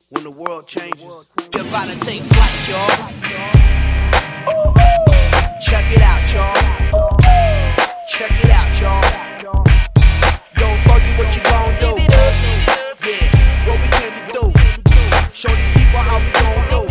when the world changes. You're about to take flight, y'all. Check it out, y'all. Check it out, y'all. Yo, Buggy, what you gon' do? Yeah, what we came to do. Show these people how we gon' do.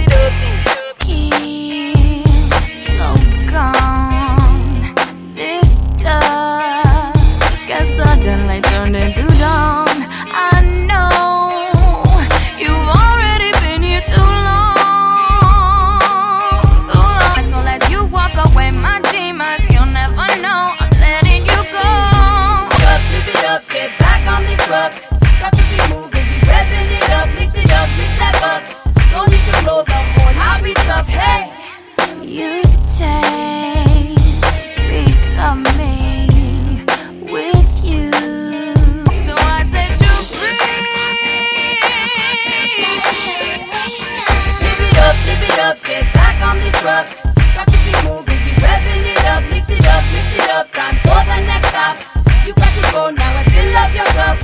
So gone. This dusk got suddenly turned into dawn. I know you've already been here too long, too long. So as you walk away, my demons, you'll never know I'm letting you go. Flip it up, get back on the truck. Got to keep moving, keep revving it up, mix that bus. Don't need to blow the horn, I'll be tough, hey. You take piece of me with you, so I set you free. Flip it up, get back on the truck. Got to keep moving, keep revving it up, mix it up. Time for the next stop. You got to go now and fill up your cup.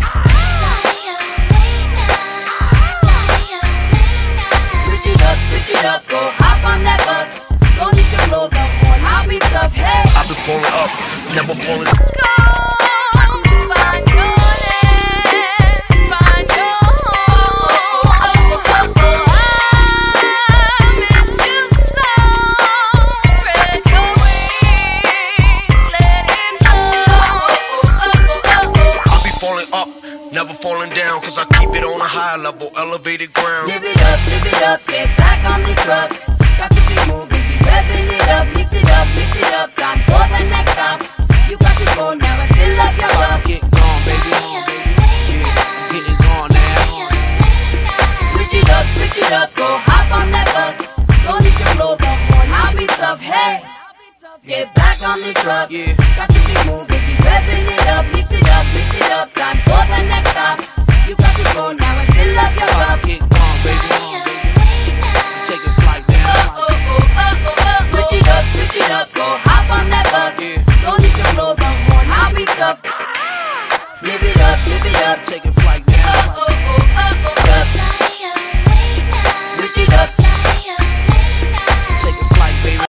Switch it up, go hop on that bus. Don't need to blow the horn, I'll be tough, hey. I've been falling up, never falling. Go find your land, find your home. I miss you so. Spread your wings, let it flow. I'll be falling up, never falling down, cause I keep it on a high level, elevated ground. Flip it up, get back on the truck. Got to keep moving, keep revving it up, mix it up. Time for the next stop. You got to go now and fill up your cup. Get gone, baby. Yeah, getting gone now. Switch it up, go hop on that bus. Don't need to blow the horn, I'll be tough, hey. Get back on the truck. Yeah. Got to keep moving, keep revving it up, mix it up. Time for the next stop. You got to go now and fill up your cup. Get gone, baby. Taking flight now. Switch it up, go hop on that bus. Yeah. Don't need to blow the horn, I'll be tough. Flip it up. Taking flight now. Flip